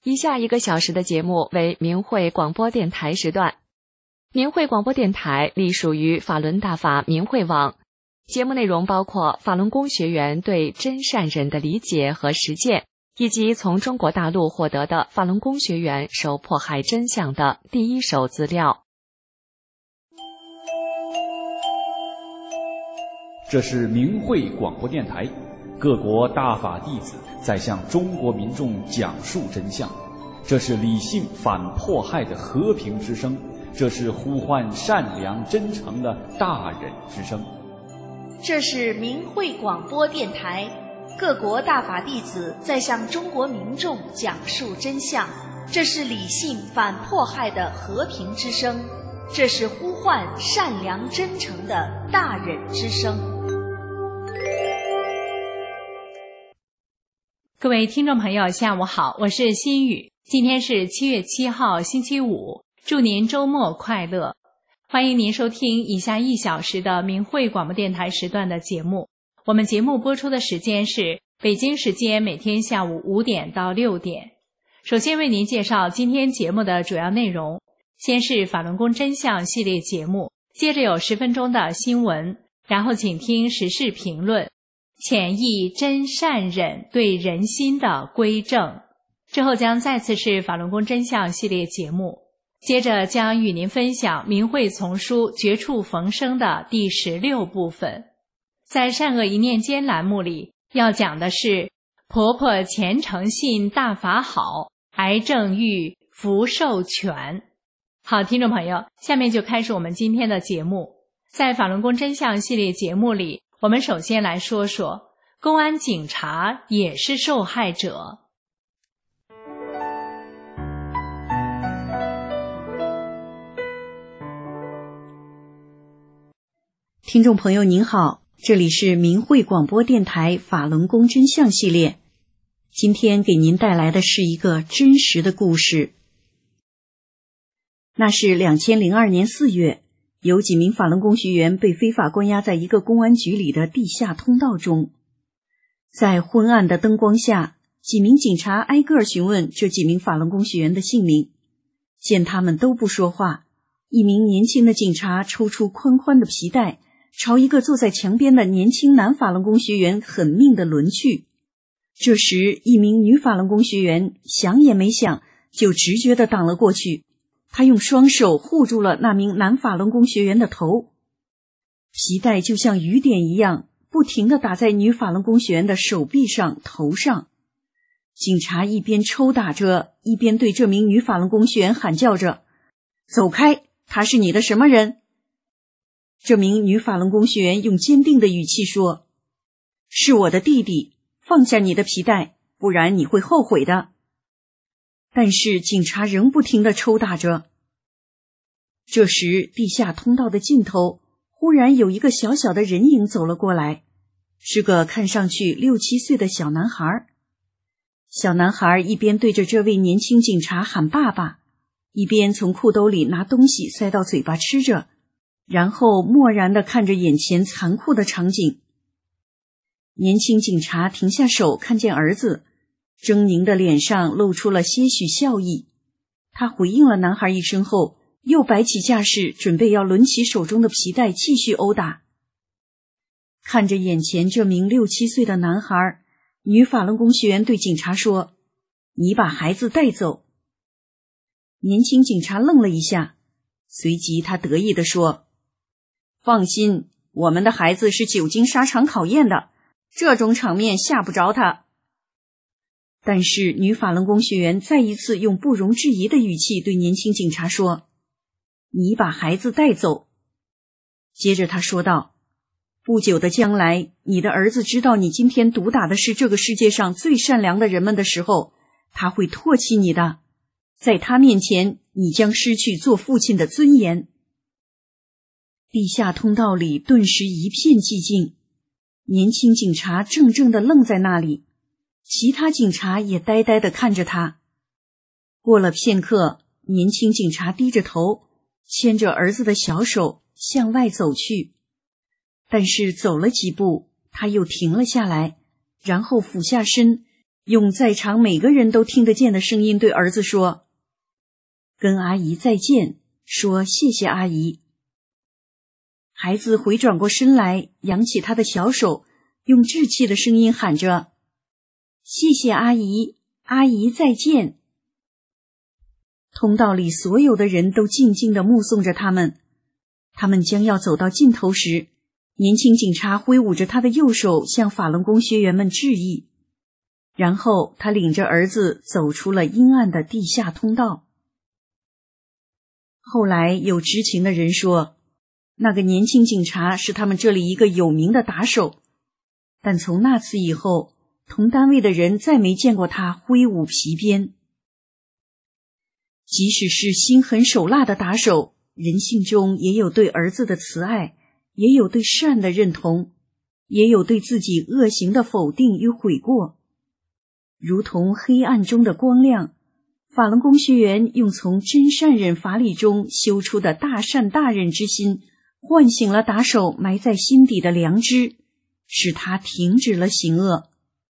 以下1个小时的节目为明慧广播电台时段。明慧广播电台隶属于法轮大法明慧网，节目内容包括法轮功学员对真善忍的理解和实践，以及从中国大陆获得的法轮功学员受迫害真相的第一手资料。 这是明慧广播电台，各国大法弟子在向中国民众讲述真相，这是理性反迫害的和平之声，这是呼唤善良真诚的大忍之声。 这是明慧广播电台，各国大法弟子在向中国民众讲述真相，这是理性反迫害的和平之声，这是呼唤善良真诚的大忍之声。 各位听众朋友下午好，我是心雨，今天是7月7号星期五，祝您周末快乐。欢迎您收听以下1小时的明慧广播电台时段的节目。我们节目播出的时间是北京时间每天下午5点到6点。首先为您介绍今天节目的主要内容，先是法轮功真相系列节目，接着有10分钟的新闻，然后请听时事评论，潜意真善忍对人心的归正，之后将再次是法轮功真相系列节目，接着将与您分享明慧丛书绝处逢生的第16部分。在善恶一念间栏目里要讲的是婆婆虔诚信大法好，癌症愈福寿全。好，听众朋友，下面就开始我们今天的节目。在法轮功真相系列节目里，我们首先来说说公安警察也是受害者。 听众朋友您好，这里是明慧广播电台法轮功真相系列，今天给您带来的是一个真实的故事。那是2002年4月，有几名法轮功学员被非法关押在一个公安局里的地下通道中。在昏暗的灯光下，几名警察挨个询问这几名法轮功学员的姓名。见他们都不说话，一名年轻的警察抽出宽宽的皮带，朝一个坐在墙边的年轻男法轮功学员狠命地抡去。这时，一名女法轮功学员想也没想，就直觉地挡了过去。她用双手护住了那名男法轮功学员的头，皮带就像雨点一样不停地打在女法轮功学员的手臂上、头上。警察一边抽打着，一边对这名女法轮功学员喊叫着：“走开，他是你的什么人？”这名女法轮功学员用坚定的语气说：“是我的弟弟，放下你的皮带，不然你会后悔的。”但是警察仍不停地抽打着。这时，地下通道的尽头忽然有一个小小的人影走了过来，是个看上去6、7岁的小男孩。小男孩一边对着这位年轻警察喊爸爸，一边从裤兜里拿东西塞到嘴巴吃着，然后漠然地看着眼前残酷的场景。年轻警察停下手，看见儿子，狰狞的脸上露出了些许笑意。他回应了男孩一声后，又摆起架势，准备要抡起手中的皮带继续殴打。看着眼前这名6、7岁的男孩，女法轮功学员对警察说：“你把孩子带走。”年轻警察愣了一下，随即他得意地说：“放心，我们的孩子是久经沙场考验的，这种场面吓不着他。”但是女法轮功学员再一次用不容置疑的语气对年轻警察说：“你把孩子带走。”接着他说道：“不久的将来，你的儿子知道你今天毒打的是这个世界上最善良的人们的时候，他会唾弃你的。在他面前，你将失去做父亲的尊严。”地下通道里顿时一片寂静，年轻警察怔怔地愣在那里，其他警察也呆呆地看着他。过了片刻，年轻警察低着头，牵着儿子的小手向外走去。但是走了几步，他又停了下来，然后俯下身， 用在场每个人都听得见的声音对儿子说：“跟阿姨再见，说谢谢阿姨。”孩子回转过身来，扬起他的小手，用稚气的声音喊着：“谢谢阿姨，阿姨再见。”通道里所有的人都静静地目送着他们。他们将要走到尽头时，年轻警察挥舞着他的右手向法轮功学员们致意，然后他领着儿子走出了阴暗的地下通道。后来有知情的人说，那个年轻警察是他们这里一个有名的打手，但从那次以后，同单位的人再没见过他挥舞皮鞭。即使是心狠手辣的打手，人性中也有对儿子的慈爱，也有对善的认同，也有对自己恶行的否定与悔过。如同黑暗中的光亮，法轮功学员用从真善忍法理中修出的大善大忍之心，唤醒了打手埋在心底的良知，使他停止了行恶。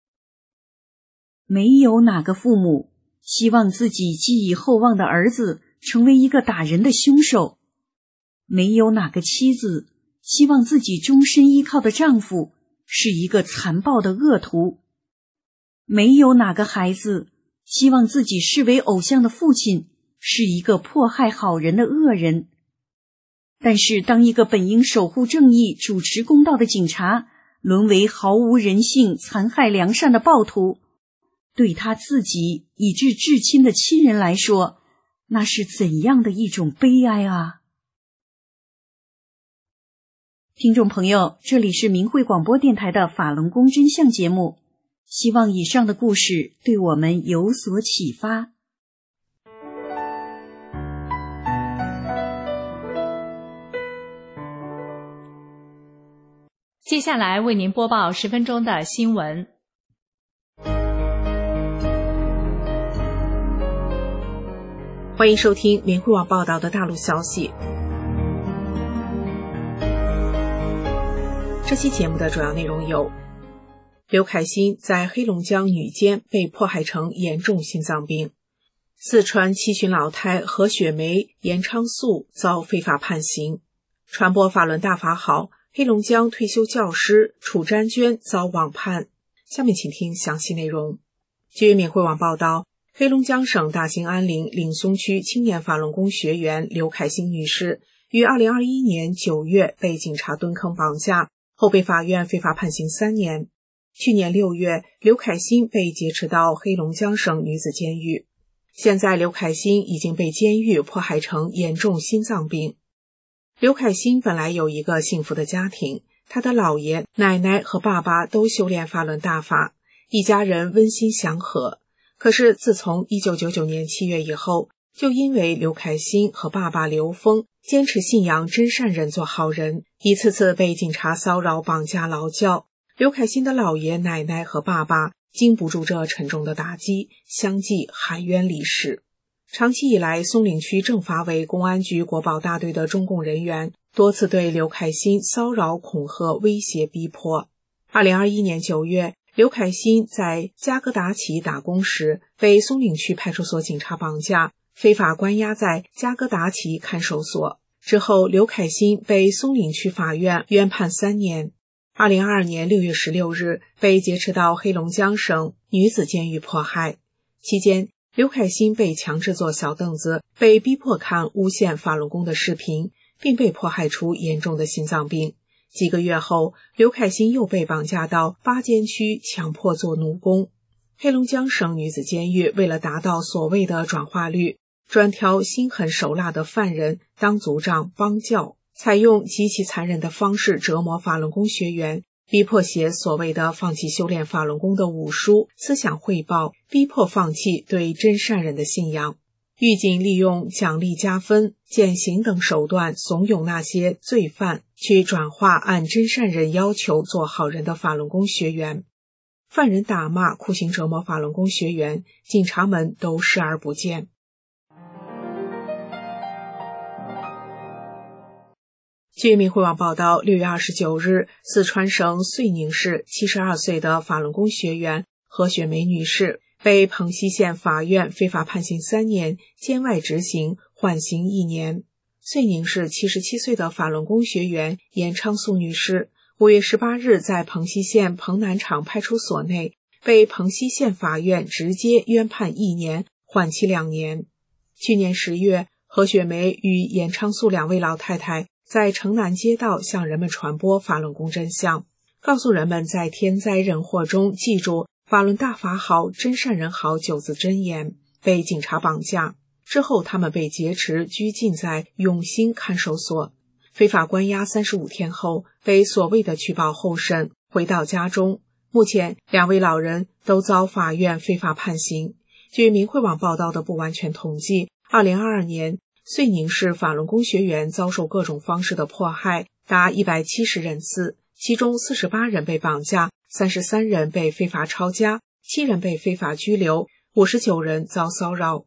没有哪个父母希望自己寄以厚望的儿子成为一个打人的凶手，没有哪个妻子希望自己终身依靠的丈夫是一个残暴的恶徒，没有哪个孩子希望自己视为偶像的父亲是一个迫害好人的恶人。但是当一个本应守护正义、主持公道的警察沦为毫无人性、残害良善的暴徒，对他自己以至至亲的亲人来说，那是怎样的一种悲哀啊！听众朋友，这里是明慧广播电台的法轮功真相节目，希望以上的故事对我们有所启发。 接下来为您播报10分钟的新闻。 欢迎收听明慧网报道的大陆消息。这期节目的主要内容有：刘凯欣在黑龙江女监被迫害成严重心脏病；四川七旬老太何雪梅、严昌素遭非法判刑；传播法轮大法好，黑龙江退休教师楚占娟遭网判。下面请听详细内容。据明慧网报道，黑龙江省大兴安岭岭松区青年法轮功学员刘凯欣女士于2021年9月被警察蹲坑绑架，后被法院非法判刑3年。去年6月，刘凯欣被劫持到黑龙江省女子监狱。现在刘凯欣已经被监狱迫害成严重心脏病。刘凯欣本来有一个幸福的家庭，他的姥爷、奶奶和爸爸都修炼法轮大法，一家人温馨祥和。可是自从1999年7月以后，就因为刘凯欣和爸爸刘峰坚持信仰真善忍做好人，一次次被警察骚扰、绑架、劳教。刘凯欣的姥爷、奶奶和爸爸经不住这沉重的打击，相继含冤离世。长期以来，松岭区政法委公安局国保大队的中共人员多次对刘凯欣骚扰、恐吓、威胁、逼迫。2021年9月，刘凯欣在加格达奇打工时被松岭区派出所警察绑架，非法关押在加格达奇看守所。之后，刘凯欣被松岭区法院冤判3年。2022年6月16日被劫持到黑龙江省女子监狱迫害。期间，刘凯欣被强制坐小凳子，被逼迫看诬陷法轮功的视频，并被迫害出严重的心脏病。几个月后，刘凯欣又被绑架到巴监区强迫做奴工。黑龙江省女子监狱为了达到所谓的转化率，专挑心狠手辣的犯人当组长帮教，采用极其残忍的方式折磨法轮功学员，逼迫写所谓的放弃修炼法轮功的武书、思想汇报，逼迫放弃对真善忍的信仰。狱警利用奖励加分、减刑等手段怂恿那些罪犯去转化按真善忍要求做好人的法轮功学员。犯人打骂、酷刑折磨法轮功学员，警察们都视而不见。据明慧网报道，6月29日，四川省遂宁市72岁的法轮功学员何雪梅女士被蓬溪县法院非法判刑3年，监外执行，缓刑1年。遂宁市77岁的法轮功学员严昌素女士5月18日在蓬溪县蓬南场派出所内被蓬溪县法院直接冤判1年，缓期2年。去年10月，何雪梅与严昌素2位老太太在城南街道向人们传播法轮功真相，告诉人们在天灾人祸中记住法轮大法好，真善人好9字真言，被警察绑架。之后他们被劫持拘禁在永兴看守所，非法关押35天后被所谓的取保候审，回到家中。目前2位老人都遭法院非法判刑。据明慧网报道的不完全统计，2022年遂宁市法轮功学员遭受各种方式的迫害达170人次，其中48人被绑架，33人被非法抄家，7人被非法拘留，59人遭骚扰。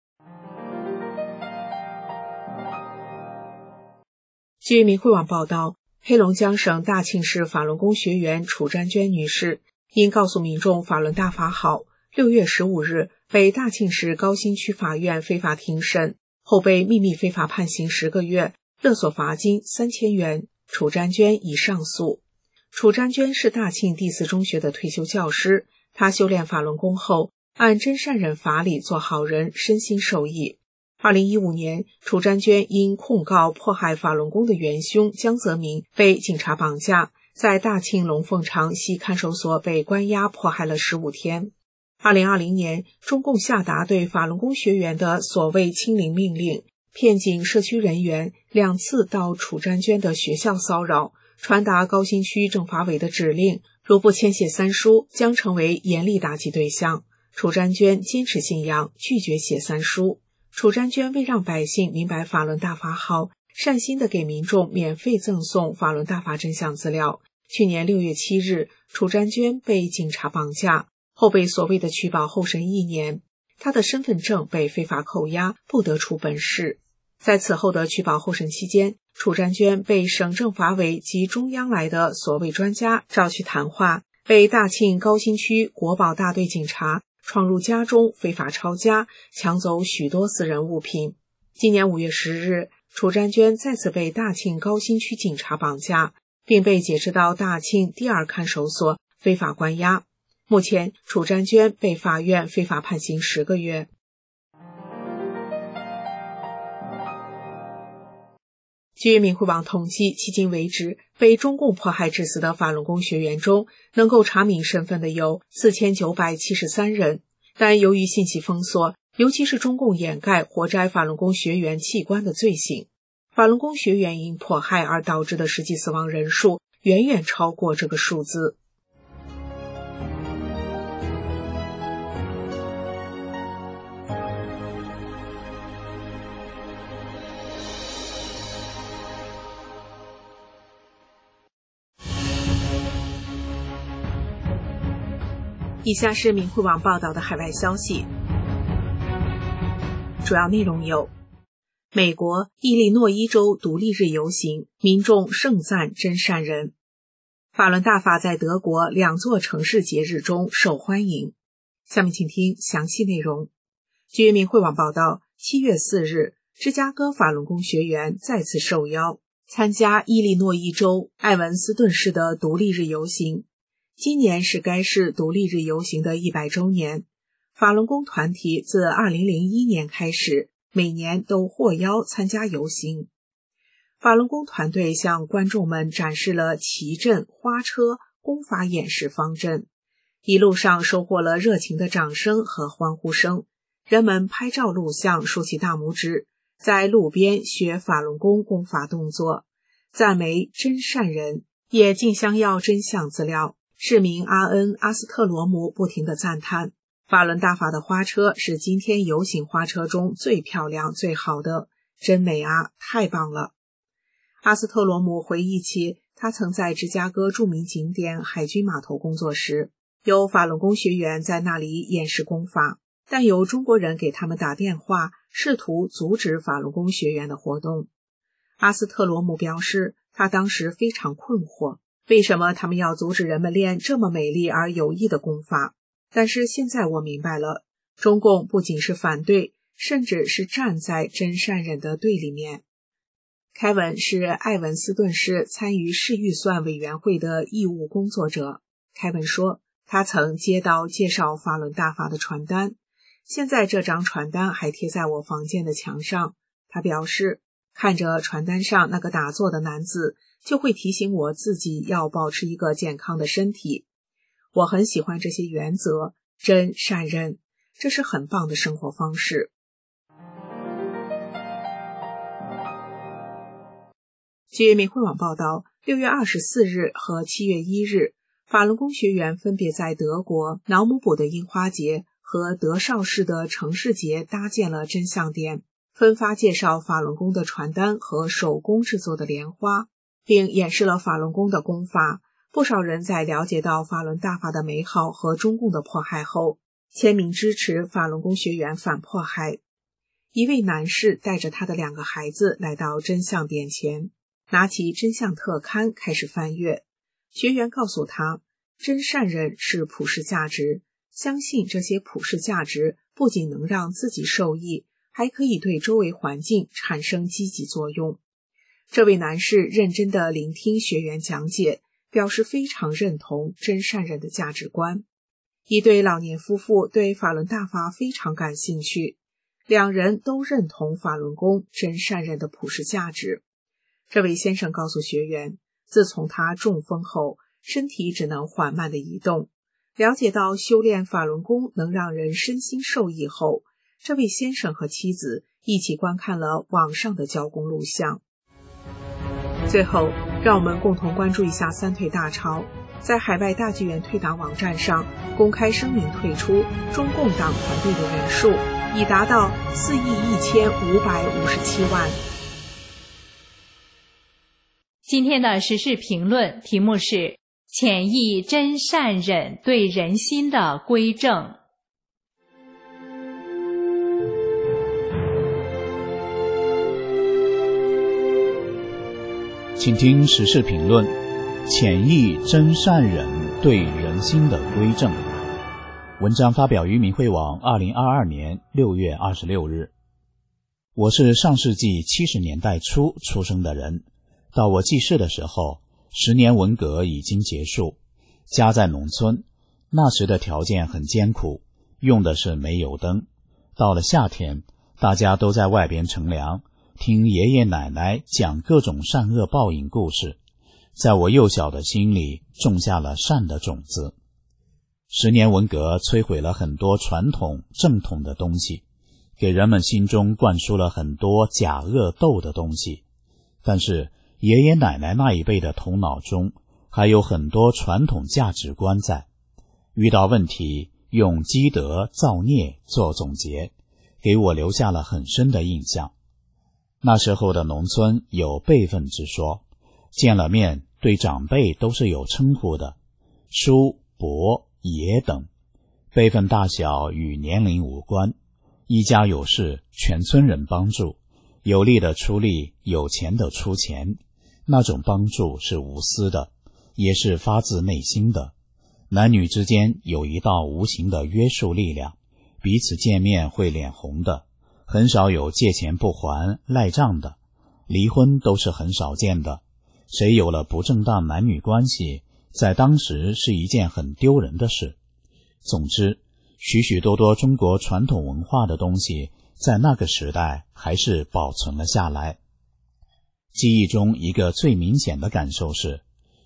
据明慧网报道，黑龙江省大庆市法轮功学员楚占娟女士因告诉民众法轮大法好，6月15日被大庆市高新区法院非法庭审，后被秘密非法判刑10个月，勒索罚金3000元。楚占娟已上诉。楚占娟是大庆第4中学的退休教师，她修炼法轮功后，按真善忍法理做好人，身心受益。2015年，楚占娟因控告迫害法轮功的元凶江泽民被警察绑架，在大庆龙凤场西看守所被关押迫害了15天。2020年，中共下达对法轮功学员的所谓清零命令，骗警社区人员2次到楚占娟的学校骚扰，传达高新区政法委的指令，如不签写3书，将成为严厉打击对象。楚占娟坚持信仰，拒绝写3书。楚占娟为让百姓明白法轮大法好，善心地给民众免费赠送法轮大法真相资料。去年6月7日，楚占娟被警察绑架，后被所谓的取保候审1年，她的身份证被非法扣押，不得出本市。在此后的取保候审期间，楚占娟被省政法委及中央来的所谓专家召去谈话，被大庆高新区国保大队警察闯入家中非法抄家，抢走许多私人物品。今年5月10日，楚占娟再次被大庆高新区警察绑架，并被解释到大庆第2看守所非法关押。目前，楚占娟被法院非法判刑10个月。据明慧网统计，迄今为止，被中共迫害致死的法轮功学员中，能够查明身份的有4973人，但由于信息封锁，尤其是中共掩盖活摘法轮功学员器官的罪行，法轮功学员因迫害而导致的实际死亡人数远远超过这个数字。以下是明慧网报道的海外消息，主要内容有：美国伊利诺伊州独立日游行，民众盛赞真善人；法轮大法在德国2座城市节日中受欢迎。下面请听详细内容。据明慧网报道，7月4日，芝加哥法轮功学员再次受邀参加伊利诺伊州艾文斯顿市的独立日游行。今年是该市独立日游行的100周年。法轮功团体自2001年开始，每年都获邀参加游行。法轮功团队向观众们展示了旗阵、花车、功法演示方阵，一路上收获了热情的掌声和欢呼声。人们拍照录像，竖起大拇指，在路边学法轮功功法动作，赞美真善人，也竞相要真相资料。市民阿斯特罗姆不停地赞叹，法轮大法的花车是今天游行花车中最漂亮最好的，真美啊，太棒了。阿斯特罗姆回忆起他曾在芝加哥著名景点海军码头工作时，有法轮功学员在那里演示功法，但有中国人给他们打电话，试图阻止法轮功学员的活动。阿斯特罗姆表示，他当时非常困惑，为什么他们要阻止人们练这么美丽而有益的功法？ 但是现在我明白了，中共不仅是反对，甚至是站在真善忍的对立面。凯文是艾文斯顿市参与市预算委员会的义务工作者。凯文说，他曾接到介绍法轮大法的传单，现在这张传单还贴在我房间的墙上。他表示，看着传单上那个打坐的男子，就会提醒我自己要保持一个健康的身体。我很喜欢这些原则，真善忍，这是很棒的生活方式。据明慧网报道，6月24日和7月1日，法轮功学员分别在德国瑙姆堡的樱花节和德绍市的城市节搭建了真相点，分发介绍法轮功的传单和手工制作的莲花，并演示了法轮功的功法。不少人在了解到法轮大法的美好和中共的迫害后，签名支持法轮功学员反迫害。一位男士带着他的2个孩子来到真相点前，拿起真相特刊开始翻阅。学员告诉他，真善忍是普世价值，相信这些普世价值不仅能让自己受益，还可以对周围环境产生积极作用。这位男士认真地聆听学员讲解，表示非常认同真善忍的价值观。一对老年夫妇对法轮大法非常感兴趣，2人都认同法轮功真善忍的普世价值。这位先生告诉学员，自从他中风后，身体只能缓慢地移动。了解到修炼法轮功能让人身心受益后，这位先生和妻子一起观看了网上的教功录像。最后，让我们共同关注一下三退大潮。在海外大剧院退党网站上公开声明退出中共党团队的人数已达到4.1557亿。 今天的时事评论题目是潜意真善忍对人心的归正。 请听时事评论：潜意真善忍对人心的归正。文章发表于明慧网2022年6月26日。我是上世纪70年代初出生的人，到我记事的时候，10年文革已经结束，家在农村，那时的条件很艰苦，用的是煤油灯。到了夏天，大家都在外边乘凉，听爷爷奶奶讲各种善恶报应故事，在我幼小的心里种下了善的种子。10年文革摧毁了很多传统正统的东西，给人们心中灌输了很多假恶斗的东西，但是爷爷奶奶那一辈的头脑中还有很多传统价值观在，遇到问题用积德造孽做总结，给我留下了很深的印象。那时候的农村有辈分之说，见了面对长辈都是有称呼的，叔、伯、爷等，辈分大小与年龄无关，一家有事全村人帮助，有力的出力，有钱的出钱，那种帮助是无私的，也是发自内心的。男女之间有一道无形的约束力量，彼此见面会脸红的，很少有借钱不还赖账的，离婚都是很少见的。谁有了不正当男女关系，在当时是一件很丢人的事。总之，许许多多中国传统文化的东西在那个时代还是保存了下来。记忆中一个最明显的感受是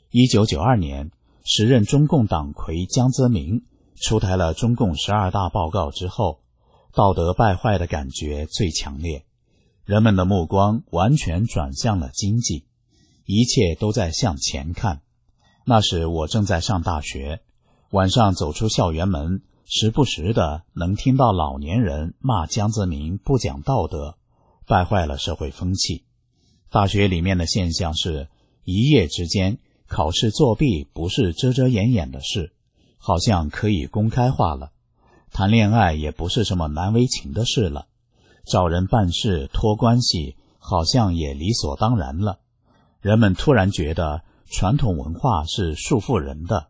1992年时任中共党魁江泽民出台了中共12大报告之后，道德败坏的感觉最强烈，人们的目光完全转向了经济，一切都在向前看。那时我正在上大学，晚上走出校园门，时不时的能听到老年人骂江泽民不讲道德，败坏了社会风气。大学里面的现象是，一夜之间考试作弊不是遮遮掩掩的事，好像可以公开化了。谈恋爱也不是什么难为情的事了，找人办事托关系好像也理所当然了。人们突然觉得传统文化是束缚人的，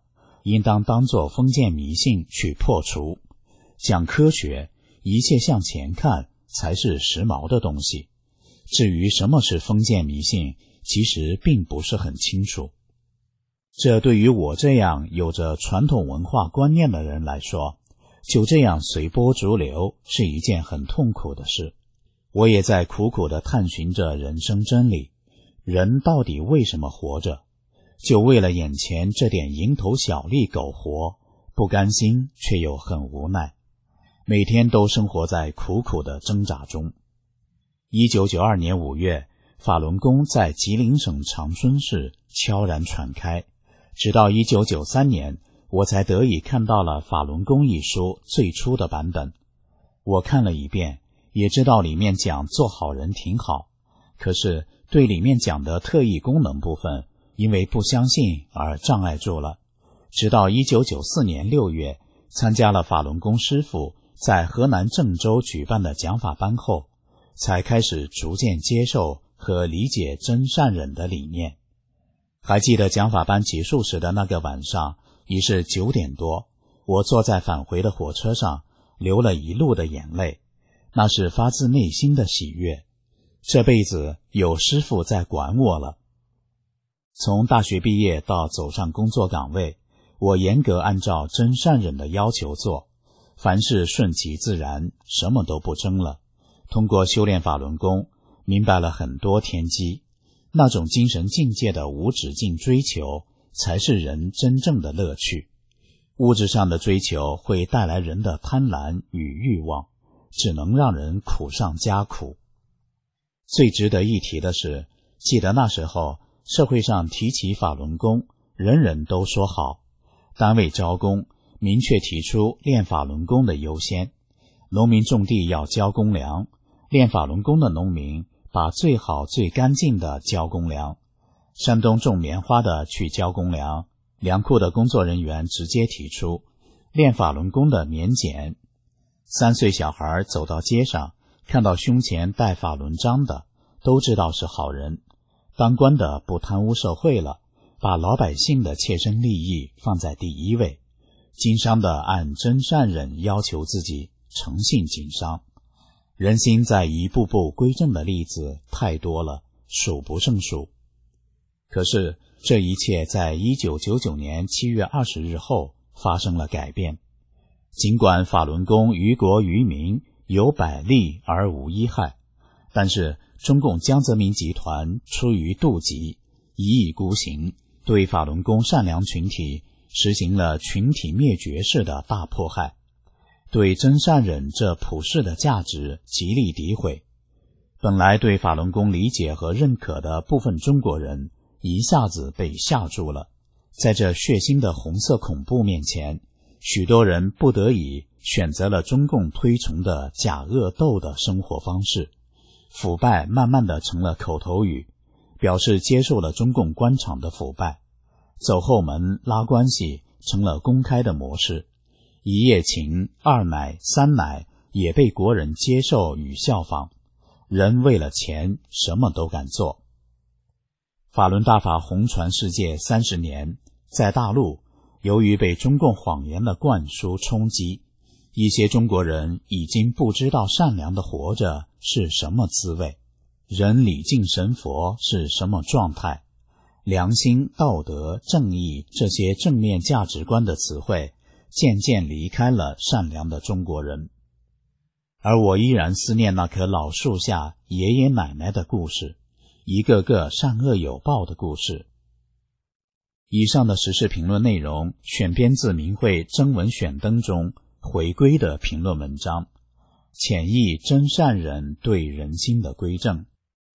应当当作封建迷信去破除。讲科学，一切向前看才是时髦的东西。至于什么是封建迷信，其实并不是很清楚。这对于我这样有着传统文化观念的人来说，就这样随波逐流是一件很痛苦的事。我也在苦苦地探寻着人生真理，人到底为什么活着？就为了眼前这点蝇头小利苟活，不甘心却又很无奈，每天都生活在苦苦的挣扎中。1992年5月，法轮功在吉林省长春市悄然传开，直到1993年，我才得以看到了《法轮功》一书最初的版本。我看了一遍，也知道里面讲做好人挺好，可是对里面讲的特异功能部分，因为不相信而障碍住了。直到1994年6月，参加了法轮功师傅在河南郑州举办的讲法班后，才开始逐渐接受和理解真善忍的理念。还记得讲法班结束时的那个晚上，已是9点多，我坐在返回的火车上，流了一路的眼泪，那是发自内心的喜悦。这辈子有师傅在管我了。从大学毕业到走上工作岗位，我严格按照真善忍的要求做，凡事顺其自然，什么都不争了。通过修炼法轮功，明白了很多天机，那种精神境界的无止境追求，才是人真正的乐趣。物质上的追求会带来人的贪婪与欲望，只能让人苦上加苦。最值得一提的是，记得那时候社会上提起法轮功，人人都说好，单位招工明确提出练法轮功的优先，农民种地要交公粮，练法轮功的农民把最好最干净的交公粮，山东种棉花的去交公粮，粮库的工作人员直接提出练法轮功的免检。3岁小孩走到街上，看到胸前戴法轮章的，都知道是好人。当官的不贪污受贿了，把老百姓的切身利益放在第一位。经商的按真善忍要求自己，诚信经商。人心在一步步归正的例子太多了，数不胜数。可是这一切在1999年7月20日后发生了改变。尽管法轮功于国于民有百利而无一害，但是中共江泽民集团出于妒忌，一意孤行，对法轮功善良群体实行了群体灭绝式的大迫害，对真善忍这普世的价值极力诋毁。本来对法轮功理解和认可的部分中国人一下子被吓住了。在这血腥的红色恐怖面前，许多人不得已选择了中共推崇的假恶斗的生活方式，腐败慢慢的成了口头语，表示接受了中共官场的腐败。走后门拉关系成了公开的模式，一夜情、二奶、三奶也被国人接受与效仿。人为了钱什么都敢做。法轮大法红传世界30年，在大陆由于被中共谎言的灌输冲击，一些中国人已经不知道善良的活着是什么滋味，人礼敬神佛是什么状态，良心、道德、正义这些正面价值观的词汇渐渐离开了善良的中国人。而我依然思念那棵老树下爷爷奶奶的故事，一个个善恶有报的故事。以上的时事评论内容选编自明慧征文选登中回归的评论文章，潜意真善忍对人心的归正。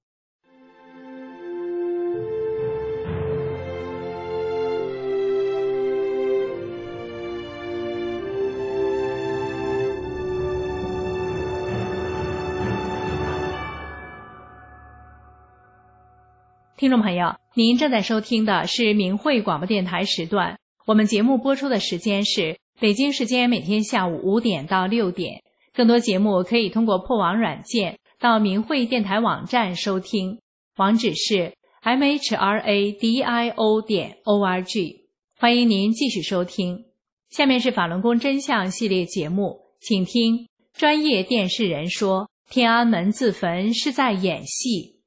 听众朋友，您正在收听的是明慧广播电台时段，我们节目播出的时间是北京时间每天下午5点到6点。更多节目可以通过破网软件到明慧电台网站收听，网址是mhradio.org。 欢迎您继续收听。下面是法轮功真相系列节目，请听专业电视人说天安门自焚是在演戏。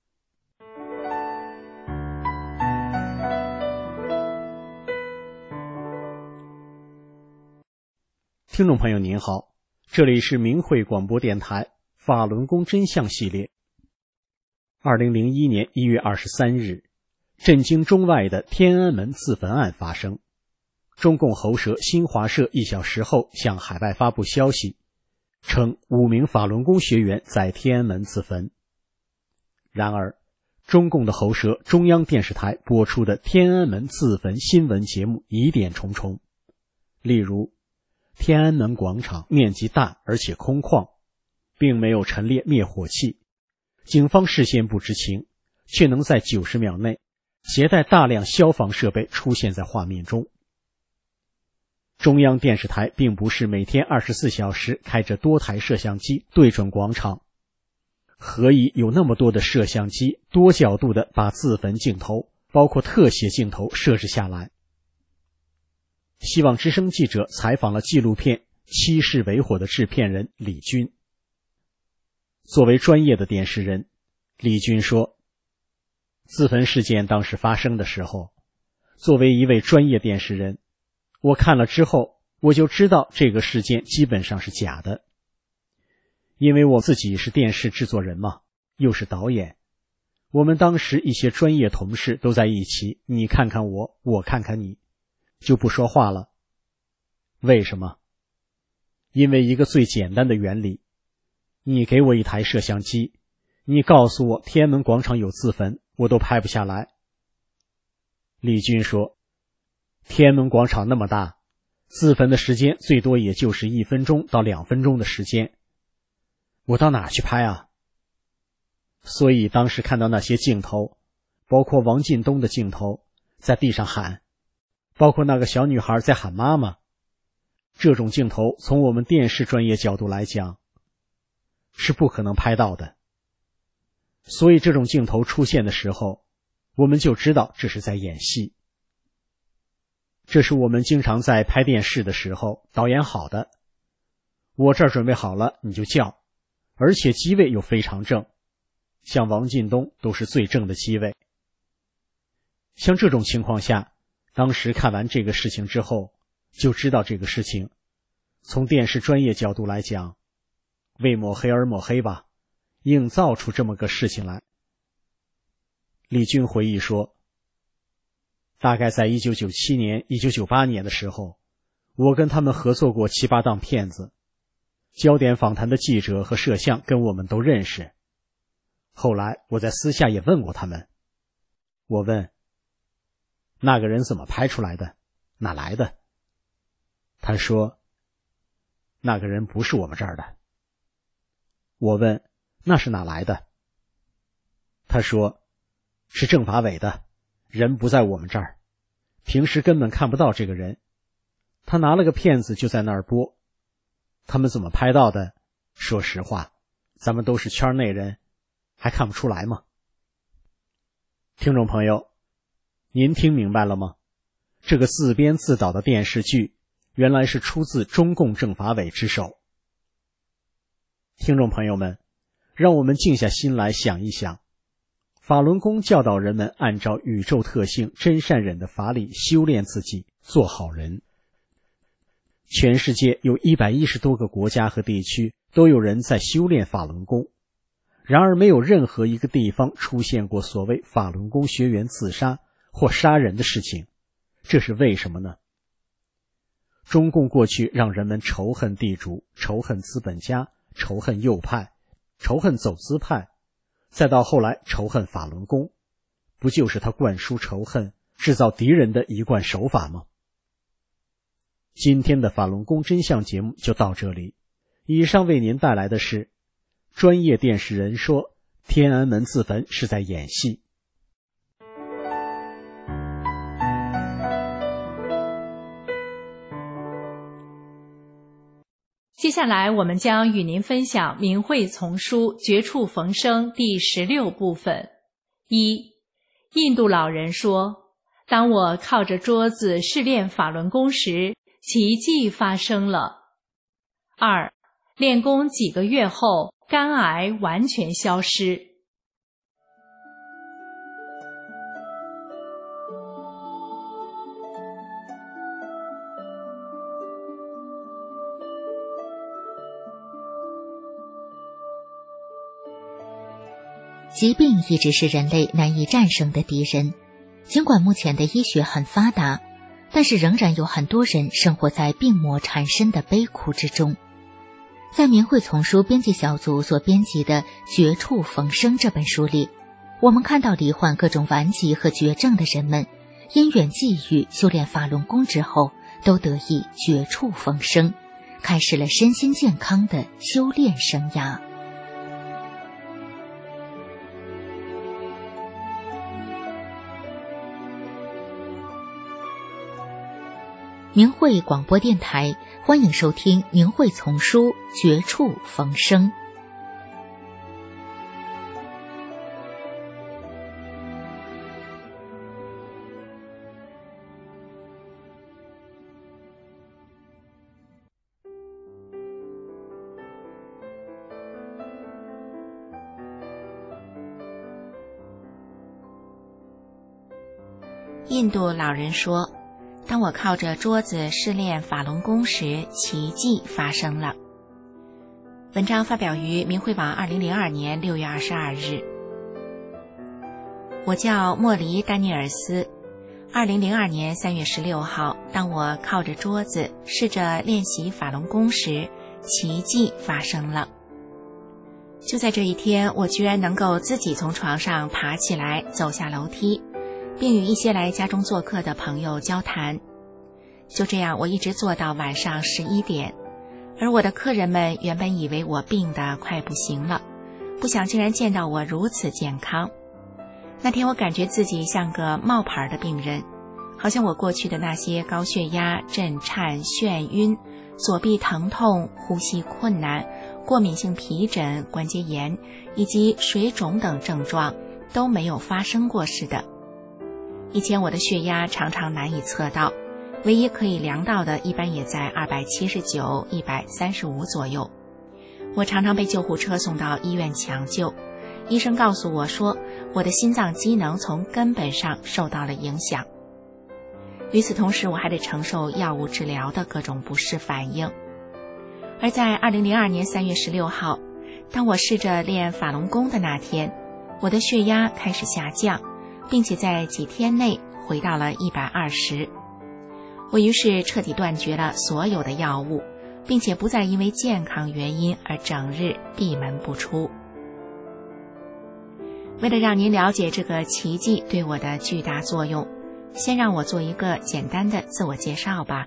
听众朋友您好，这里是明慧广播电台法轮功真相系列。2001年1月23日，震惊中外的天安门自焚案发生。中共喉舌新华社1小时后向海外发布消息，称5名法轮功学员在天安门自焚。然而，中共的喉舌中央电视台播出的天安门自焚新闻节目疑点重重，例如天安门广场面积大而且空旷，并没有陈列灭火器，警方事先不知情，却能在90秒内携带大量消防设备出现在画面中。中央电视台并不是每天24小时开着多台摄像机对准广场，何以有那么多的摄像机多角度地把自焚镜头，包括特写镜头设置下来？希望之声记者采访了纪录片《七世为火》的制片人李军。作为专业的电视人，李军说，自焚事件当时发生的时候，作为一位专业电视人，我看了之后，我就知道这个事件基本上是假的。因为我自己是电视制作人嘛，又是导演，我们当时一些专业同事都在一起，你看看我，我看看你，就不说话了。为什么？因为一个最简单的原理，你给我一台摄像机，你告诉我天安门广场有自焚，我都拍不下来。李军说，天安门广场那么大，自焚的时间最多也就是1分钟到2分钟的时间，我到哪去拍啊？所以当时看到那些镜头，包括王进东的镜头在地上喊，包括那个小女孩在喊妈妈，这种镜头从我们电视专业角度来讲是不可能拍到的。所以这种镜头出现的时候，我们就知道这是在演戏。这是我们经常在拍电视的时候导演好的，我这儿准备好了你就叫，而且机位又非常正，像王进东都是最正的机位。像这种情况下，当时看完这个事情之后，就知道这个事情从电视专业角度来讲，为抹黑而抹黑吧，硬造出这么个事情来。李军回忆说，大概在1997年、1998年的时候，我跟他们合作过7、8档片子，焦点访谈的记者和摄像跟我们都认识。后来我在私下也问过他们，我问，那个人怎么拍出来的？哪来的？他说，那个人不是我们这儿的。我问，那是哪来的？他说，是政法委的，人不在我们这儿，平时根本看不到这个人，他拿了个片子就在那儿播。他们怎么拍到的？说实话，咱们都是圈内人，还看不出来吗？听众朋友，您听明白了吗？这个自编自导的电视剧原来是出自中共政法委之手。听众朋友们，让我们静下心来想一想，法轮功教导人们按照宇宙特性真善忍的法理修炼自己，做好人。全世界有110多个国家和地区都有人在修炼法轮功，然而没有任何一个地方出现过所谓法轮功学员自杀或杀人的事情，这是为什么呢？中共过去让人们仇恨地主，仇恨资本家，仇恨右派，仇恨走资派，再到后来仇恨法轮功，不就是他灌输仇恨、制造敌人的一贯手法吗？今天的法轮功真相节目就到这里，以上为您带来的是专业电视人说天安门自焚是在演戏。 接下来我们将与您分享明慧丛书绝处逢生第16部分。1. 印度老人说， 当我靠着桌子试练法轮功时，奇迹发生了。2. 练功几个月后，肝癌完全消失。 疾病一直是人类难以战胜的敌人，尽管目前的医学很发达，但是仍然有很多人生活在病魔缠身的悲苦之中。在明慧丛书编辑小组所编辑的《绝处逢生》这本书里，我们看到罹患各种顽疾和绝症的人们，因缘际遇修炼法轮功之后，都得以绝处逢生，开始了身心健康的修炼生涯。明慧广播电台，欢迎收听明慧丛书《绝处逢生》。 印度老人说，当我靠着桌子试练法轮功时，奇迹发生了。文章发表于明慧网2002年6月22日。我叫莫里·丹尼尔斯。2002年3月16号，当我靠着桌子试着练习法轮功时，奇迹发生了。就在这一天，我居然能够自己从床上爬起来，走下楼梯，并与一些来家中做客的朋友交谈。就这样，我一直做到晚上11点，而我的客人们原本以为我病得快不行了，不想竟然见到我如此健康。那天我感觉自己像个冒牌的病人，好像我过去的那些高血压、震颤、眩晕、左臂疼痛、呼吸困难、过敏性皮疹、关节炎以及水肿等症状都没有发生过似的。以前我的血压常常难以测到，唯一可以量到的一般也在279、135左右。我常常被救护车送到医院抢救，医生告诉我说，我的心脏机能从根本上受到了影响。与此同时，我还得承受药物治疗的各种不适反应。而在2002年3月16号，当我试着练法轮功的那天，我的血压开始下降，并且在几天内回到了120。我于是彻底断绝了所有的药物，并且不再因为健康原因而整日闭门不出。为了让您了解这个奇迹对我的巨大作用，先让我做一个简单的自我介绍吧。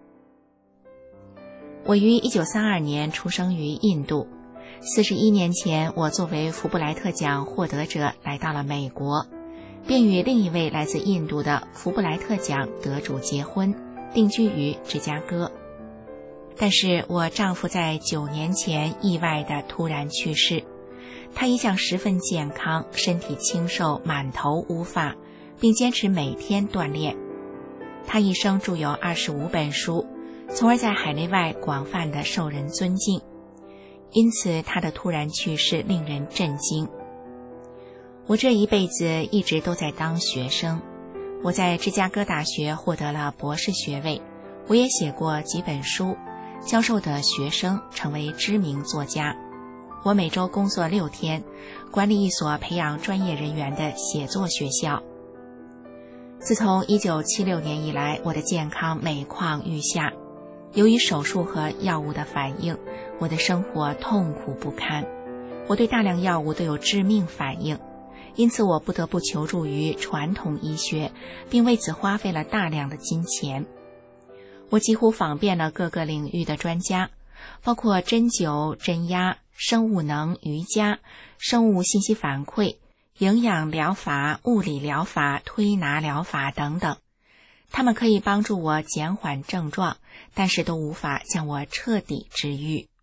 我于1932年出生于印度，41年前我作为福布莱特奖获得者来到了美国，并与另一位来自印度的福布莱特奖得主结婚，定居于芝加哥。但是我丈夫在9年前意外地突然去世。他一向十分健康，身体清瘦，满头乌发，并坚持每天锻炼。他一生著有25本书，从而在海内外广泛地受人尊敬。因此他的突然去世令人震惊。我这一辈子一直都在当学生，我在芝加哥大学获得了博士学位，我也写过几本书，教授的学生成为知名作家。我每周工作6天，管理一所培养专业人员的写作学校。自从1976年以来，我的健康每况愈下。由于手术和药物的反应，我的生活痛苦不堪。我对大量药物都有致命反应，因此我不得不求助于传统医学，并为此花费了大量的金钱。我几乎访遍了各个领域的专家，包括针灸、针压、生物能、瑜伽、生物信息反馈、营养疗法、物理疗法、推拿疗法等等。他们可以帮助我减缓症状，但是都无法将我彻底治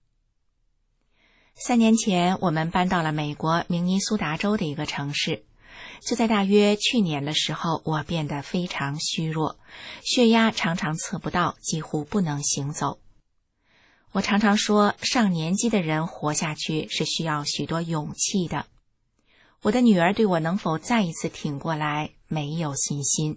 愈。3年前，我们搬到了美国明尼苏达州的一个城市。 就在大约去年的时候，我变得非常虚弱，血压常常测不到，几乎不能行走。我常常说，上年纪的人活下去是需要许多勇气的。我的女儿对我能否再一次挺过来没有信心。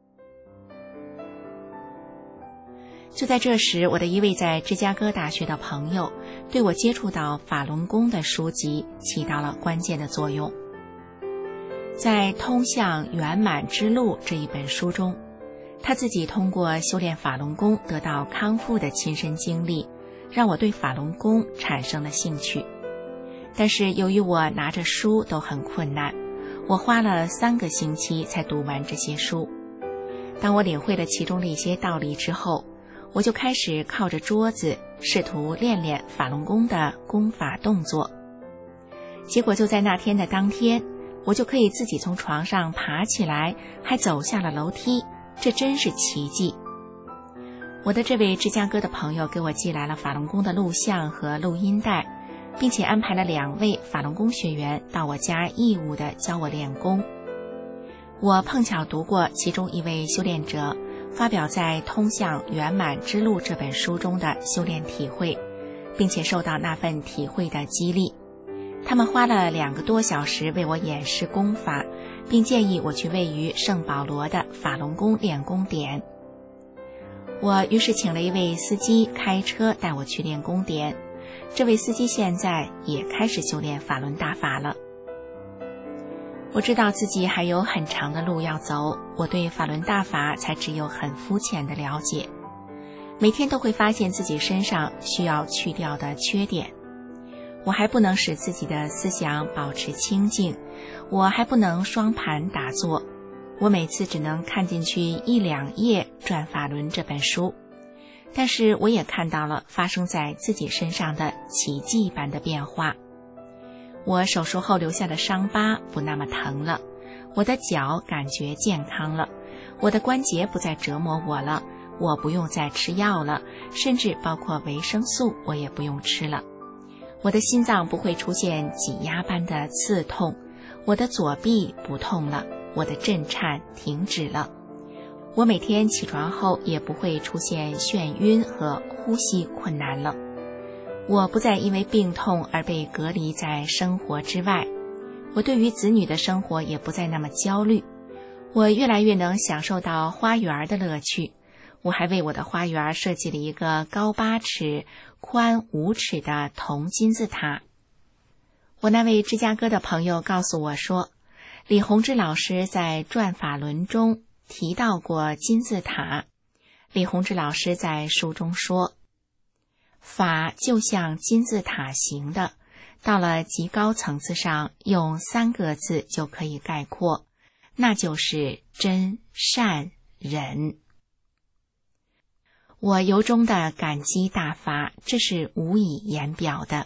就在这时，我的一位在芝加哥大学的朋友对我接触到法轮功的书籍起到了关键的作用。在《通向圆满之路》这一本书中，他自己通过修炼法轮功得到康复的亲身经历，让我对法轮功产生了兴趣。但是由于我拿着书都很困难，我花了3个星期才读完这些书。当我领会了其中的一些道理之后，我就开始靠着桌子试图练练法轮功的功法动作。结果就在那天的当天，我就可以自己从床上爬起来，还走下了楼梯，这真是奇迹。我的这位芝加哥的朋友给我寄来了法轮功的录像和录音带，并且安排了2位法轮功学员到我家义务地教我练功。我碰巧读过其中一位修炼者发表在《通向圆满之路》这本书中的修炼体会，并且受到那份体会的激励。他们花了2个多小时为我演示功法，并建议我去位于圣保罗的法轮功练功点。我于是请了一位司机开车带我去练功点，这位司机现在也开始修炼法轮大法了。我知道自己还有很长的路要走，我对法轮大法才只有很肤浅的了解，每天都会发现自己身上需要去掉的缺点。我还不能使自己的思想保持清静，我还不能双盘打坐，我每次只能看进去1-2页《转法轮》这本书，但是我也看到了发生在自己身上的奇迹般的变化。我手术后留下的伤疤不那么疼了，我的脚感觉健康了，我的关节不再折磨我了，我不用再吃药了，甚至包括维生素我也不用吃了。我的心脏不会出现挤压般的刺痛，我的左臂不痛了，我的震颤停止了。我每天起床后也不会出现眩晕和呼吸困难了。我不再因为病痛而被隔离在生活之外，我对于子女的生活也不再那么焦虑。我越来越能享受到花园的乐趣。我还为我的花园设计了一个高8尺、宽5尺的铜金字塔。我那位芝加哥的朋友告诉我说，李洪志老师在《转法轮》中提到过金字塔。李洪志老师在书中说，法就像金字塔形的，到了极高层次上，用3个字就可以概括，那就是真善忍。我由衷的感激大法，这是无以言表的。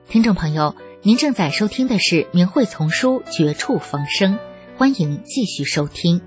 听众朋友，您正在收听的是明慧丛书《绝处逢生》，欢迎继续收听。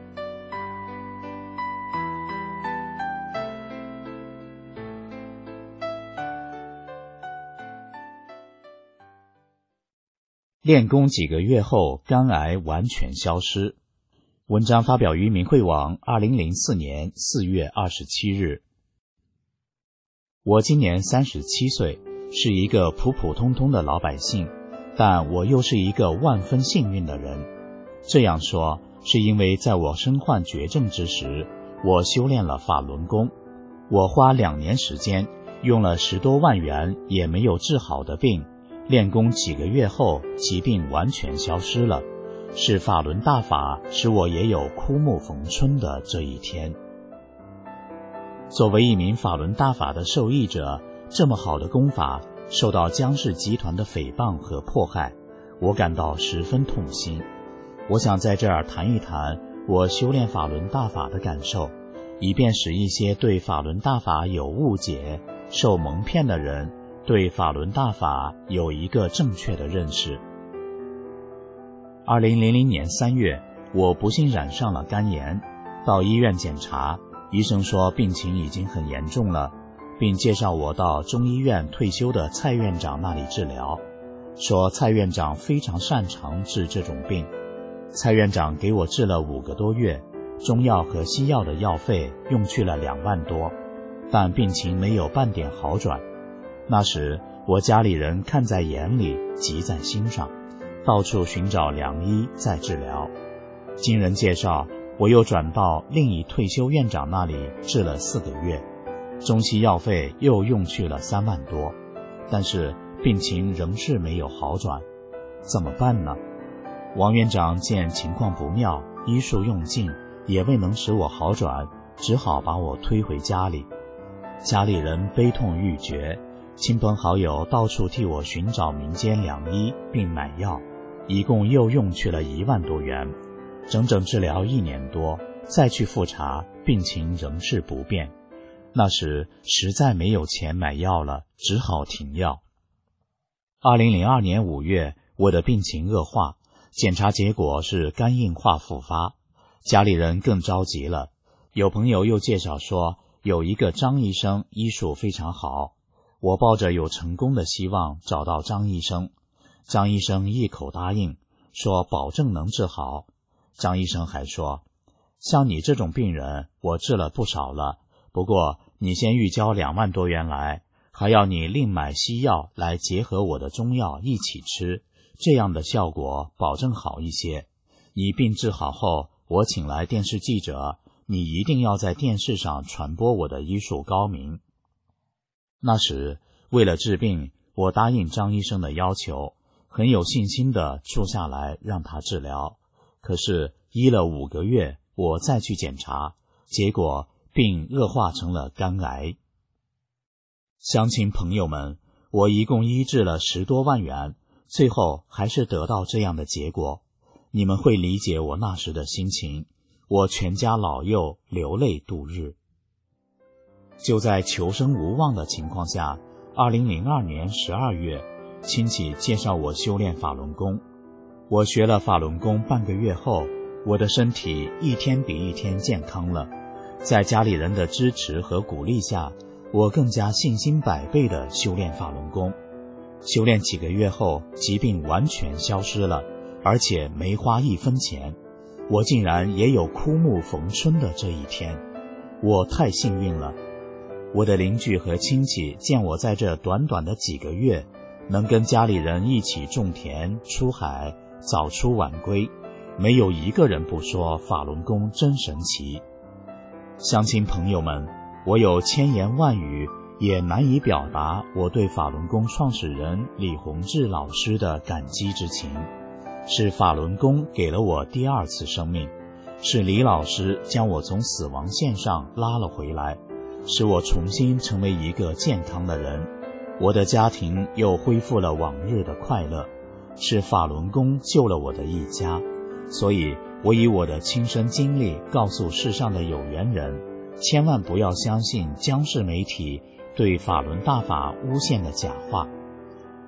练功几个月后，肝癌完全消失。文章发表于明慧网2004年4月27日。我今年37岁，是一个普普通通的老百姓，但我又是一个万分幸运的人。这样说，是因为在我身患绝症之时，我修炼了法轮功。我花2年时间，用了10多万元也没有治好的病，练功几个月后，疾病完全消失了。是法轮大法使我也有枯木逢春的这一天。作为一名法轮大法的受益者，这么好的功法受到江氏集团的诽谤和迫害，我感到十分痛心。我想在这儿谈一谈我修炼法轮大法的感受，以便使一些对法轮大法有误解、受蒙骗的人对法轮大法有一个正确的认识。2000年3月，我不幸染上了肝炎，到医院检查，医生说病情已经很严重了，并介绍我到中医院退休的蔡院长那里治疗，说蔡院长非常擅长治这种病。蔡院长给我治了5个多月，中药和西药的药费用去了2万多，但病情没有半点好转。那时我家里人看在眼里，急在心上，到处寻找良医再治疗。经人介绍，我又转到另一退休院长那里治了4个月，中西药费又用去了3万多，但是病情仍是没有好转，怎么办呢？王院长见情况不妙，医术用尽，也未能使我好转，只好把我推回家里。家里人悲痛欲绝，亲朋好友到处替我寻找民间良医并买药，一共又用去了1万多元，整整治疗1年多，再去复查，病情仍是不变。那时实在没有钱买药了，只好停药。2002年5月，我的病情恶化，检查结果是肝硬化复发，家里人更着急了。有朋友又介绍说，有一个张医生医术非常好，我抱着有成功的希望找到张医生。张医生一口答应，说保证能治好。张医生还说，像你这种病人我治了不少了，不过你先预交2万多元来，还要你另买西药来结合我的中药一起吃，这样的效果保证好一些。你病治好后，我请来电视记者，你一定要在电视上传播我的医术高明。那时为了治病，我答应张医生的要求，很有信心地住下来让他治疗。可是医了5个月，我再去检查，结果病恶化成了肝癌。乡亲朋友们，我一共医治了10多万元，最后还是得到这样的结果。你们会理解我那时的心情，我全家老幼流泪度日。就在求生无望的情况下，2002年12月，亲戚介绍我修炼法轮功。我学了法轮功半个月后，我的身体一天比一天健康了。在家里人的支持和鼓励下，我更加信心百倍地修炼法轮功。修炼几个月后，疾病完全消失了，而且没花1分钱。我竟然也有枯木逢春的这一天，我太幸运了。我的邻居和亲戚见我在这短短的几个月，能跟家里人一起种田、出海，早出晚归，没有一个人不说法轮功真神奇。乡亲朋友们，我有千言万语也难以表达我对法轮功创始人李洪志老师的感激之情。是法轮功给了我第2次生命，是李老师将我从死亡线上拉了回来，使我重新成为一个健康的人，我的家庭又恢复了往日的快乐。是法轮功救了我的一家，所以我以我的亲身经历告诉世上的有缘人，千万不要相信江氏媒体对法轮大法诬陷的假话。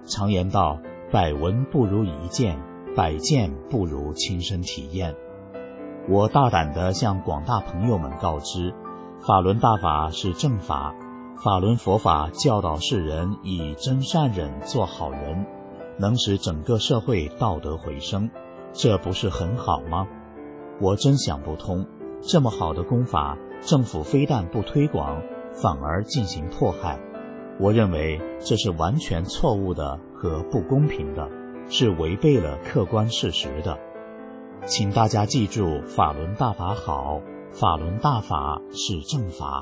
常言道，百闻不如一见，百见不如亲身体验。我大胆地向广大朋友们告知，法轮大法是正法，法轮佛法教导世人以真善忍做好人，能使整个社会道德回升，这不是很好吗？我真想不通，这么好的功法，政府非但不推广，反而进行迫害。我认为这是完全错误的和不公平的，是违背了客观事实的。请大家记住，法轮大法好，法轮大法是正法。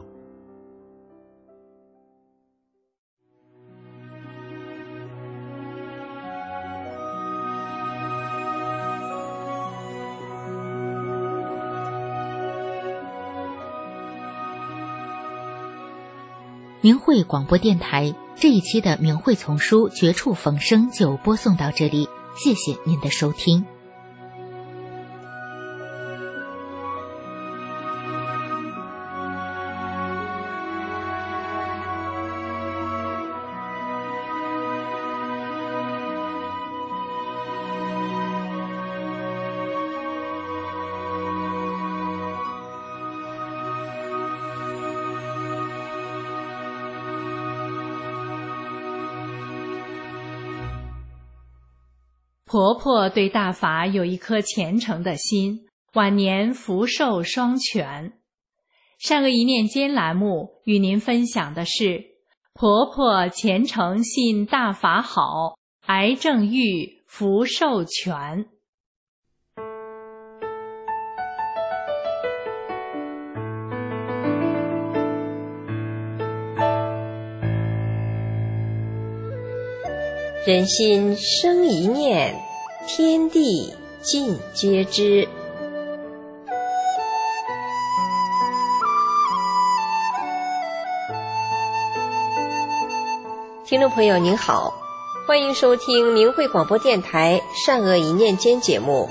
明慧广播电台这一期的明慧丛书绝处逢生就播送到这里，谢谢您的收听。 婆婆对大法有一颗虔诚的心，晚年福寿双全。善恶一念间栏目与您分享的是婆婆虔诚信大法好，癌症愈福寿全。 人心生一念，天地尽皆知。听众朋友您好，欢迎收听明慧广播电台善恶一念间节目。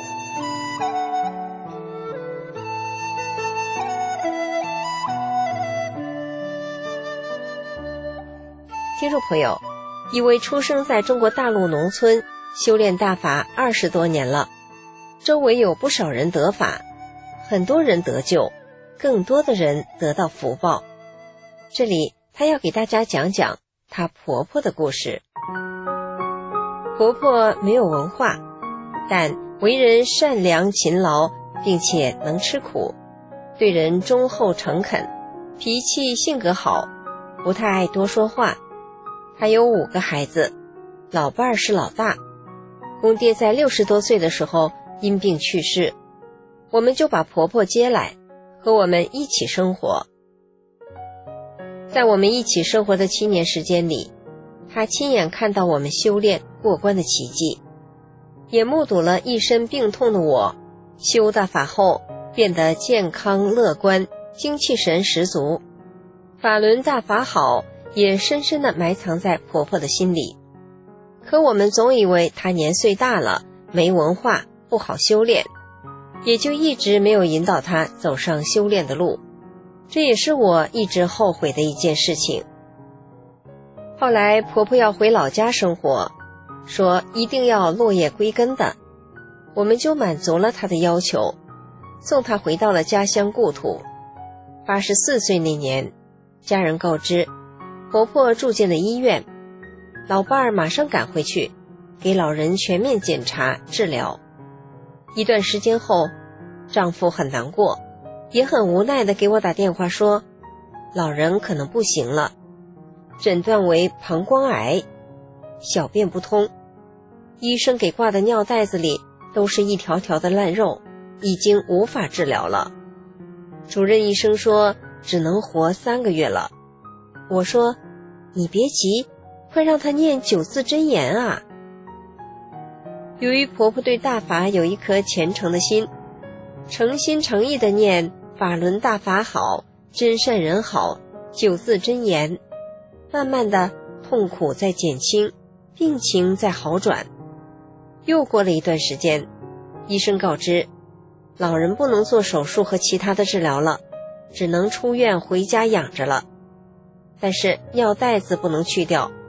听众朋友，一位出生在中国大陆农村，修炼大法20多年了，周围有不少人得法，很多人得救，更多的人得到福报。这里她要给大家讲讲她婆婆的故事。婆婆没有文化，但为人善良勤劳，并且能吃苦，对人忠厚诚恳，脾气性格好，不太爱多说话。还有5个孩子，老伴儿是老大，公爹在60多岁的时候因病去世，我们就把婆婆接来，和我们一起生活。在我们一起生活的7年时间里，她亲眼看到我们修炼过关的奇迹，也目睹了一身病痛的我修大法后变得健康乐观，精气神十足。法轮大法好也深深地埋藏在婆婆的心里，可我们总以为她年岁大了，没文化，不好修炼，也就一直没有引导她走上修炼的路，这也是我一直后悔的一件事情。后来婆婆要回老家生活，说一定要落叶归根的，我们就满足了她的要求，送她回到了家乡故土。84岁那年，家人告知婆婆住进了医院，老伴儿马上赶回去，给老人全面检查治疗。一段时间后，丈夫很难过，也很无奈地给我打电话说，老人可能不行了，诊断为膀胱癌，小便不通，医生给挂的尿袋子里都是一条条的烂肉，已经无法治疗了。主任医生说只能活3个月了。我说你别急，快让她念9字真言啊。由于婆婆对大法有一颗虔诚的心，诚心诚意地念法轮大法好，真善人好9字真言，慢慢的痛苦在减轻，病情在好转。又过了一段时间，医生告知老人不能做手术和其他的治疗了，只能出院回家养着了，但是尿袋子不能去掉，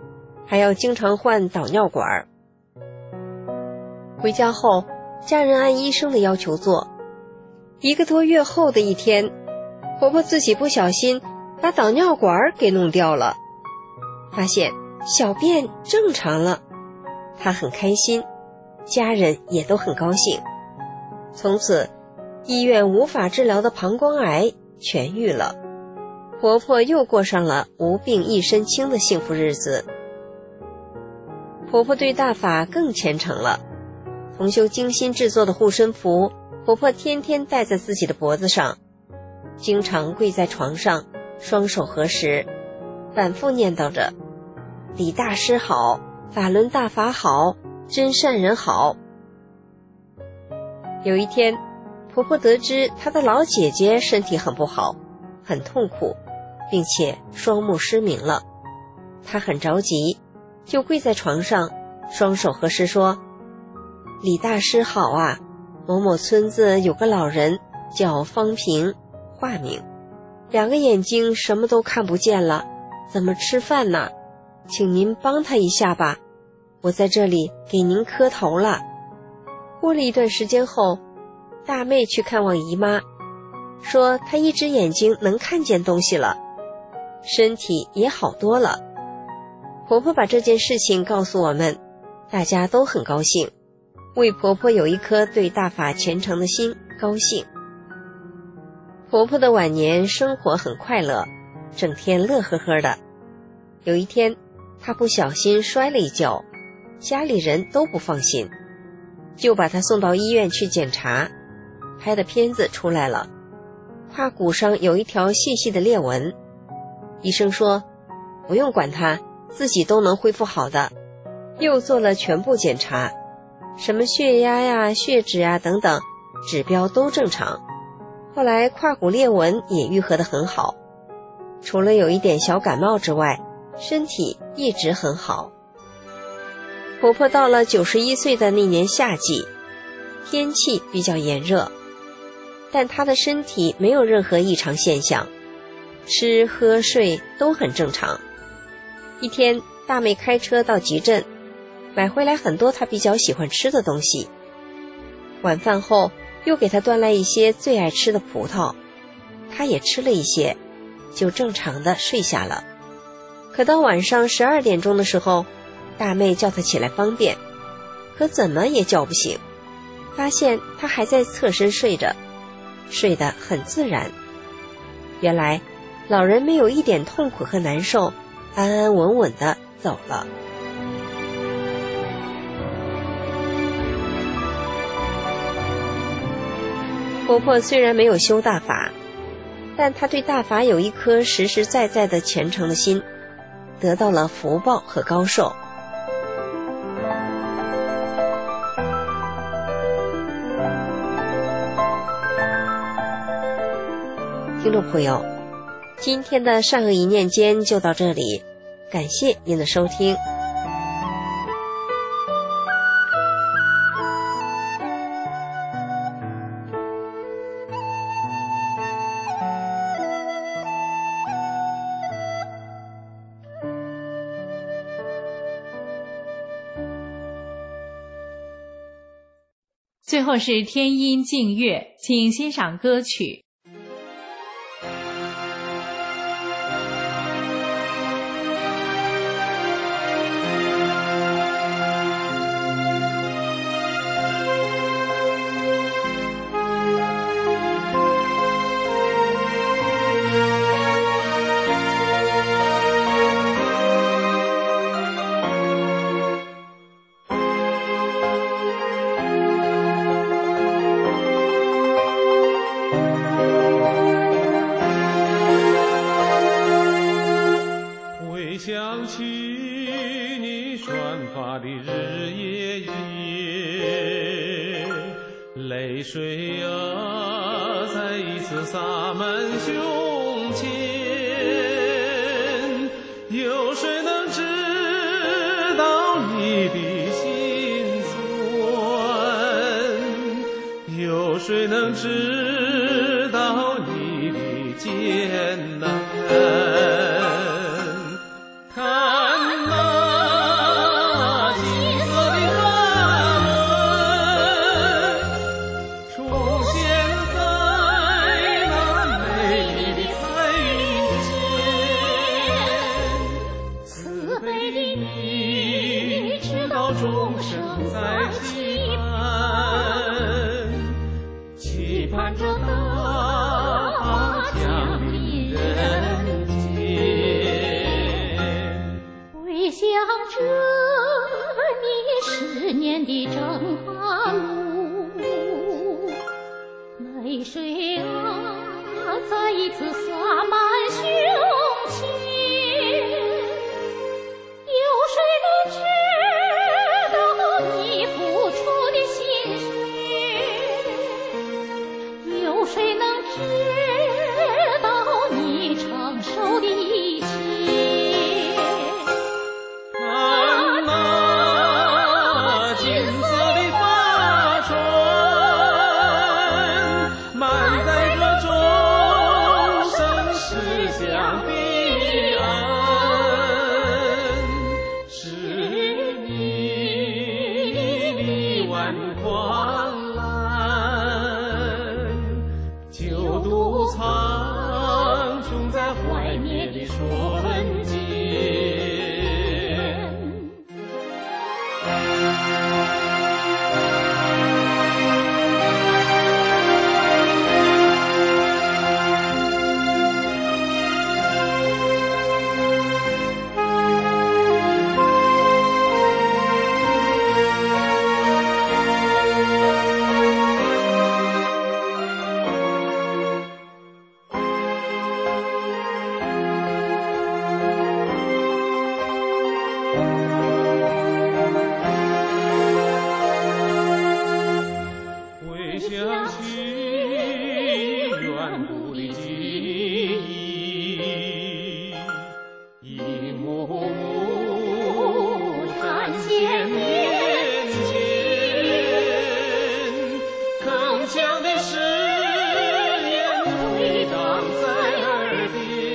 还要经常换导尿管。回家后，家人按医生的要求做。1个多月后的一天，婆婆自己不小心把导尿管给弄掉了，发现小便正常了，她很开心，家人也都很高兴。从此，医院无法治疗的膀胱癌痊愈了，婆婆又过上了无病一身轻的幸福日子。婆婆对大法更虔诚了，同修精心制作的护身符，婆婆天天戴在自己的脖子上，经常跪在床上，双手合十，反复念叨着李大师好，法轮大法好，真善人好。有一天，婆婆得知她的老姐姐身体很不好，很痛苦，并且双目失明了。她很着急，就跪在床上，双手合十说：李大师好啊，某某村子有个老人叫方平，化名，2个眼睛什么都看不见了，怎么吃饭呢？请您帮他一下吧，我在这里给您磕头了。过了一段时间后，大妹去看望姨妈，说她一只眼睛能看见东西了，身体也好多了。婆婆把这件事情告诉我们，大家都很高兴，为婆婆有一颗对大法虔诚的心高兴。婆婆的晚年生活很快乐，整天乐呵呵的。有一天，她不小心摔了一跤，家里人都不放心，就把她送到医院去检查，拍的片子出来了，胯骨上有一条细细的裂纹。医生说不用管她，自己都能恢复好的。又做了全部检查，什么血压呀、血脂呀等等指标都正常。后来胯骨裂纹也愈合得很好，除了有一点小感冒之外，身体一直很好。婆婆到了91岁的那年夏季，天气比较炎热，但她的身体没有任何异常现象，吃喝睡都很正常。一天，大妹开车到集镇，买回来很多她比较喜欢吃的东西。晚饭后又给她端来一些最爱吃的葡萄，她也吃了一些，就正常的睡下了。可到晚上12点钟的时候，大妹叫她起来方便，可怎么也叫不醒，发现她还在侧身睡着，睡得很自然。原来老人没有一点痛苦和难受，安安稳稳地走了。婆婆虽然没有修大法，但她对大法有一颗实实在在的虔诚的心，得到了福报和高寿。听众朋友，今天的善恶一念间就到这里，感谢您的收听。 最后是天音净月，请欣赏歌曲。 看那悲的你，知道众生在期盼着大法降临人间，回想着你10年的征寒路，泪水啊再一次洒满胸前，有谁能知道你付出的心血，有谁能知道你承受的一切？看那金色的法船，满载着众生驶向彼岸，是你力挽狂澜，救度苍穹在怀灭的瞬间。回想起远古的记忆，一幕幕展现面前，铿锵的誓言回荡在耳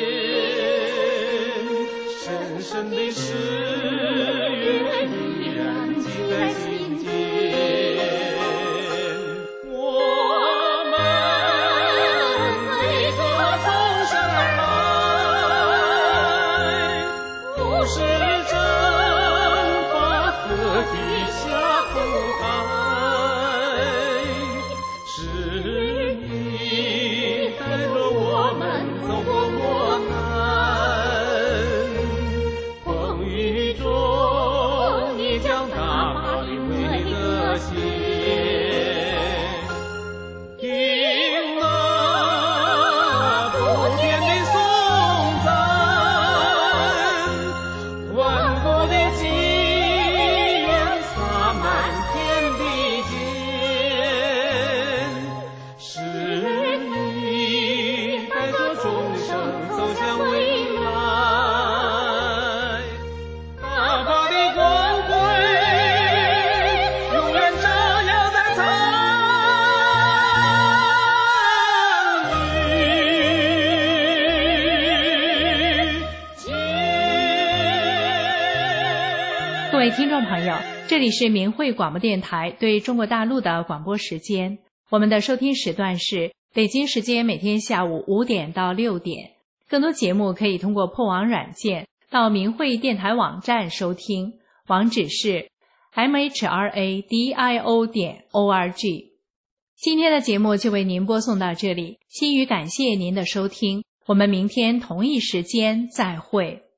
边，深深的誓约依然记在心间。是正法和地下苦海，是你带着我们走过磨难，风雨中你将大法领会得见，听那不变的颂赞，万古的纪元洒满天地间，是你带着众生走向未来，大法的光辉永远照耀在苍宇间。 各位听众朋友，这里是明慧广播电台对中国大陆的广播时间，我们的收听时段是北京时间每天下午5点到6点。更多节目可以通过破网软件到明慧电台网站收听，网址是 mhradio.org。今天的节目就为您播送到这里，心语感谢您的收听，我们明天同一时间再会。